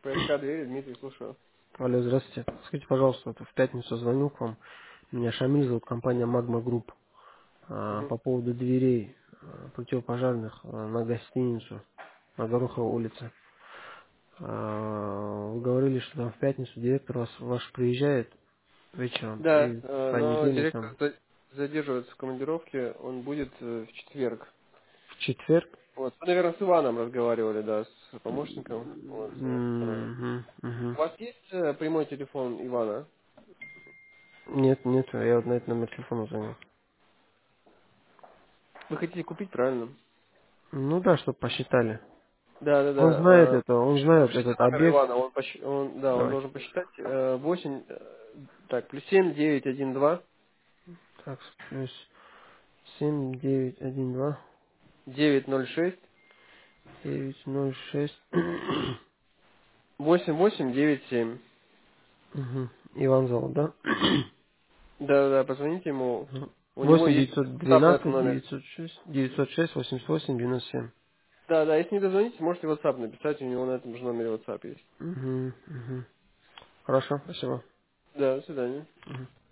ПСК двери, Дмитрий, слушаю. Алло, здравствуйте. Скажите, пожалуйста, вот в пятницу звоню к вам. Меня Шамиль зовут, компания Magma Group. Мгм. По поводу дверей противопожарных на гостиницу на Гороховой улице. Вы говорили, что там в пятницу директор ваш приезжает вечером Да, и в но понедельник директор там задерживается в командировке, он будет в четверг. в четверг. Вот. Вы, наверное, с Иваном разговаривали, да, с помощником. Вот. Мгм, У мгм. вас есть прямой телефон Ивана? Нет, нет, я вот на этот номер телефона звоню. Вы хотите купить, правильно? Ну да, чтобы посчитали. Да, да, Он знает да. это, он знает Слушайте этот номер объект. Ивана, он Давайте. должен посчитать 8, так, +7 912 Так, плюс 7912 906 906. 8897. Мгм. Иван зовут, да? Да, да, позвоните ему. У него Восемь есть девятьсот WhatsApp на этом двенадцать номере. 906 88 97. Да, да, если не дозвонитесь, можете WhatsApp написать, у него на этом же номере WhatsApp есть. Угу, угу. Хорошо, спасибо. Да, до свидания. Мгм.